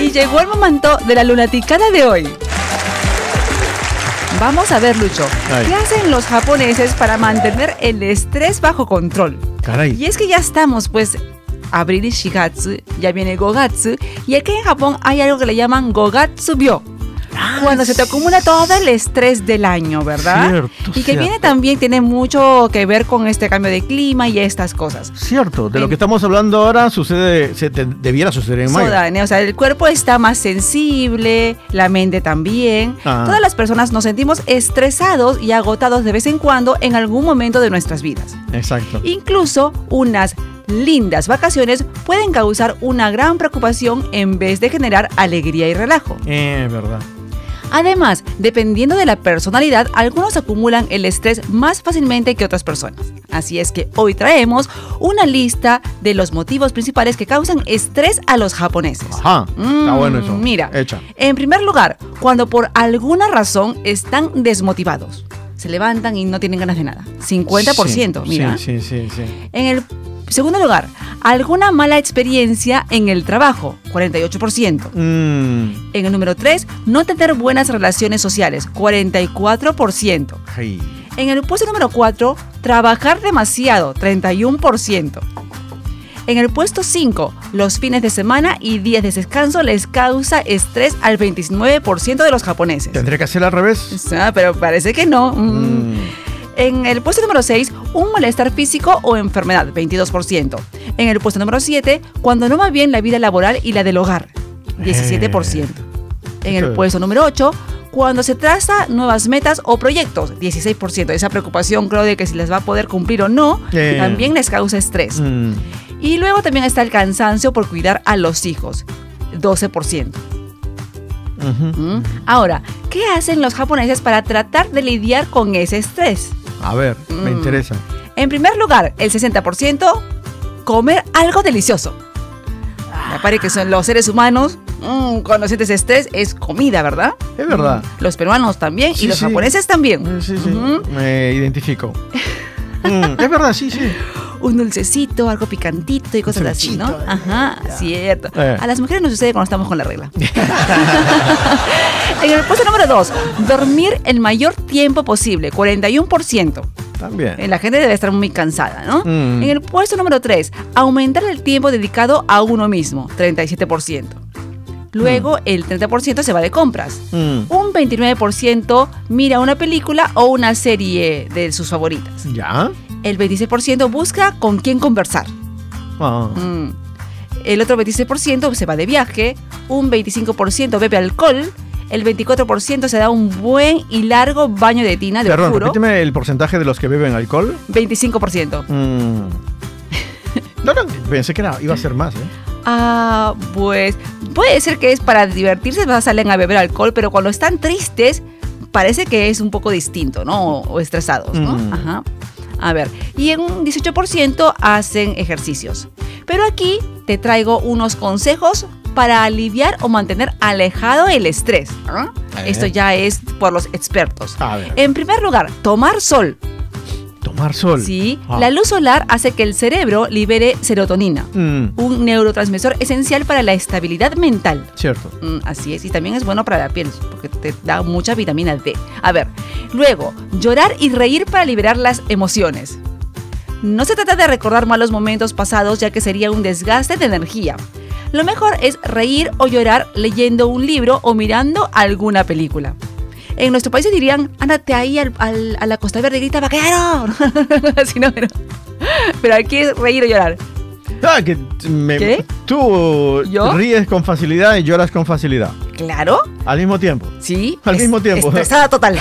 Y llegó el momento de la lunaticada de hoy. Vamos a ver, Lucho, ¿qué hacen los japoneses para mantener el estrés bajo control? Caray. Y es que ya estamos, pues, abril y Shigatsu, ya viene Gogatsu, y aquí en Japón hay algo que le llaman Gogatsu-byo. Cuando se te acumula todo el estrés del año, ¿verdad? Cierto, y que viene también, tiene mucho que ver con este cambio de clima y estas cosas. Cierto, de lo que estamos hablando ahora debiera suceder en mayo. O sea, el cuerpo está más sensible, la mente también. Todas las personas nos sentimos estresados y agotados de vez en cuando en algún momento de nuestras vidas. Exacto. Incluso unas lindas vacaciones pueden causar una gran preocupación en vez de generar alegría y relajo. Verdad. Además, dependiendo de la personalidad, algunos acumulan el estrés más fácilmente que otras personas. Así es que hoy traemos una lista de los motivos principales que causan estrés a los japoneses. Ajá, está bueno eso. Mira, Echa. En primer lugar, cuando por alguna razón están desmotivados. Se levantan y no tienen ganas de nada. 50%, sí, mira. Sí. En el segundo lugar, alguna mala experiencia en el trabajo, 48%. En el número 3, no tener buenas relaciones sociales, 44%. Hey. En el puesto número 4, trabajar demasiado, 31%. En el puesto 5, los fines de semana y días de descanso les causa estrés al 29% de los japoneses. ¿Tendría que hacer al revés? Pero parece que no. En el puesto número 6, un malestar físico o enfermedad, 22%. En el puesto número 7, cuando no va bien la vida laboral y la del hogar, 17%. En el puesto número 8, cuando se traza nuevas metas o proyectos, 16%. Esa preocupación, creo, de que si las va a poder cumplir o no, también les causa estrés. Y luego también está el cansancio por cuidar a los hijos, 12%. Ahora, ¿qué hacen los japoneses para tratar de lidiar con ese estrés? A ver, me interesa. En primer lugar, el 60%, comer algo delicioso. Me parece que son los seres humanos, cuando sientes estrés, es comida, ¿verdad? Es verdad. Los peruanos también y los japoneses también. Sí. Me identifico. Es verdad, sí. Un dulcecito, algo picantito y cosas así, ¿no? Ajá, cierto. A las mujeres nos sucede cuando estamos con la regla. En el puesto número 2, dormir el mayor tiempo posible, 41%. También. La gente debe estar muy cansada, ¿no? En el puesto número 3, aumentar el tiempo dedicado a uno mismo, 37%. Luego, el 30% se va de compras. Un 29% mira una película o una serie de sus favoritas. ¿Ya? El 26% busca con quién conversar. El otro 26% se va de viaje. Un 25% bebe alcohol. El 24% se da un buen y largo baño de tina de Perdón, oscuro. repíteme el porcentaje de los que beben alcohol. 25%. No, pensé que iba a ser más, Pues puede ser que es para divertirse, salen a beber alcohol, pero cuando están tristes parece que es un poco distinto, ¿no? O estresados, ¿no? Ajá. A ver, y en un 18% hacen ejercicios. Pero aquí te traigo unos consejos para aliviar o mantener alejado el estrés. Esto ya es por los expertos. En primer lugar, tomar sol. ¿Tomar sol? Sí, la luz solar hace que el cerebro libere serotonina, un neurotransmisor esencial para la estabilidad mental. Cierto. Así es, y también es bueno para la piel, porque te da mucha vitamina D. A ver, luego, llorar y reír para liberar las emociones. No se trata de recordar malos momentos pasados, ya que sería un desgaste de energía. Lo mejor es reír o llorar leyendo un libro o mirando alguna película. En nuestro país dirían, ándate ahí a la Costa Verde y grita vaquero. Así no, pero aquí es reír o llorar. ¿Qué? Tú ríes con facilidad y lloras con facilidad. Claro. Al mismo tiempo. Sí. Al mismo tiempo. Estresada total.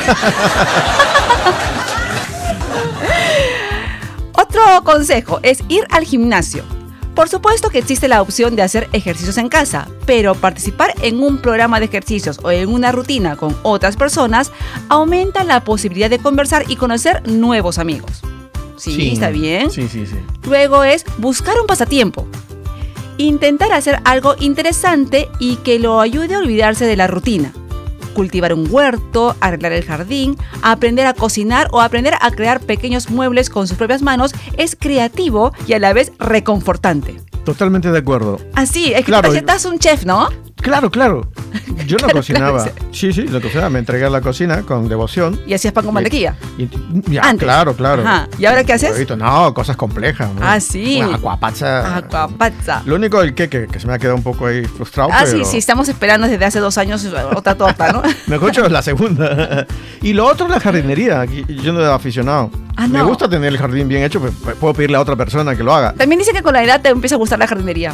Otro consejo es ir al gimnasio. Por supuesto que existe la opción de hacer ejercicios en casa, pero participar en un programa de ejercicios o en una rutina con otras personas aumenta la posibilidad de conversar y conocer nuevos amigos. Sí, ¿está bien? Sí. Luego es buscar un pasatiempo. Intentar hacer algo interesante y que lo ayude a olvidarse de la rutina. Cultivar un huerto, arreglar el jardín, aprender a cocinar o aprender a crear pequeños muebles con sus propias manos es creativo y a la vez reconfortante. Totalmente de acuerdo. Así, es que claro, tú estás un chef, ¿no? Claro. Yo no cocinaba. Claro. Sí, lo cocinaba. Me entregué a la cocina con devoción. ¿Y hacías pan con mantequilla? Ya, antes. Claro. Ajá. ¿Y ahora qué haces? No, cosas complejas. ¿No? Ah, sí. Una aquapazza. Aquapazza. Lo único el que se me ha quedado un poco ahí frustrado. Pero... sí, estamos esperando desde hace 2 años otra torta, ¿no? Mejor dicho, la segunda. Y lo otro es la jardinería. Yo no era aficionado. No. Me gusta tener el jardín bien hecho, pues puedo pedirle a otra persona que lo haga. También dicen que con la edad te empieza a gustar la jardinería.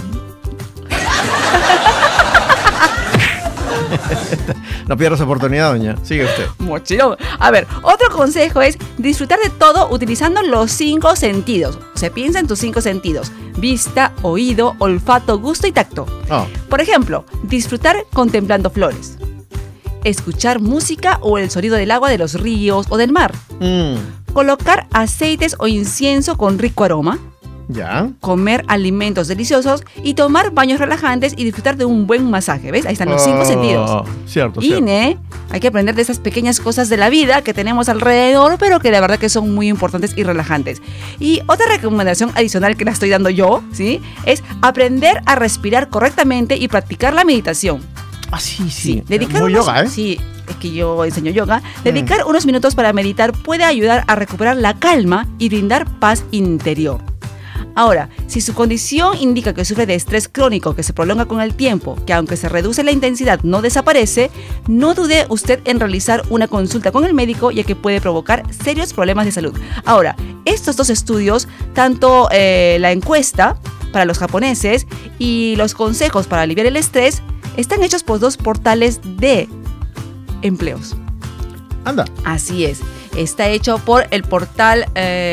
No pierdas oportunidad, doña. Sigue usted. Mochilón. A ver, otro consejo es disfrutar de todo utilizando los 5 sentidos. O sea, piensa en tus 5 sentidos: vista, oído, olfato, gusto y tacto. Oh. Por ejemplo, disfrutar contemplando flores, escuchar música o el sonido del agua de los ríos o del mar, colocar aceites o incienso con rico aroma, Ya. comer alimentos deliciosos y tomar baños relajantes y disfrutar de un buen masaje. ¿Ves? Ahí están los 5 sentidos. Cierto. Hay que aprender de esas pequeñas cosas de la vida que tenemos alrededor, pero que la verdad que son muy importantes y relajantes. Y otra recomendación adicional que la estoy dando yo, ¿sí? Es aprender a respirar correctamente y practicar la meditación. Ah, sí. Dedicar Muy unos, yoga, ¿eh? Sí, es que yo enseño yoga. Dedicar unos minutos para meditar puede ayudar a recuperar la calma y brindar paz interior. Ahora, si su condición indica que sufre de estrés crónico que se prolonga con el tiempo, que aunque se reduce la intensidad no desaparece, no dude usted en realizar una consulta con el médico, ya que puede provocar serios problemas de salud. Ahora, estos 2 estudios, tanto la encuesta para los japoneses y los consejos para aliviar el estrés, están hechos por 2 portales de empleos. Anda. Así es. Está hecho por el portal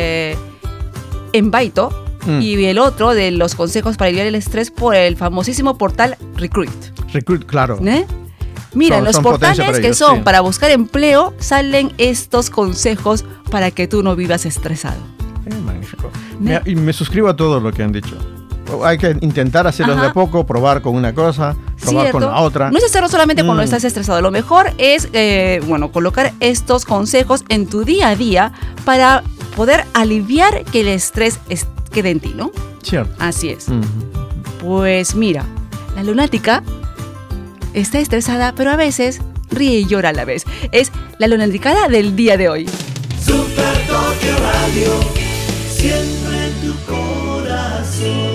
Envaito. Y el otro de los consejos para aliviar el estrés por el famosísimo portal Recruit. Recruit, claro. Mira, en los portales para que ellos, son sí. para buscar empleo, salen estos consejos para que tú no vivas estresado. Magnífico. Y me suscribo a todo lo que han dicho. Hay que intentar hacerlos de a poco, probar con una cosa, probar con la otra. No es hacerlo solamente cuando estás estresado. Lo mejor es, colocar estos consejos en tu día a día para poder aliviar que el estrés quede en ti, ¿no? Cierto. Así es. Pues mira, la lunática está estresada, pero a veces ríe y llora a la vez. Es la lunaticada del día de hoy. Super Tokio Radio, siempre en tu corazón.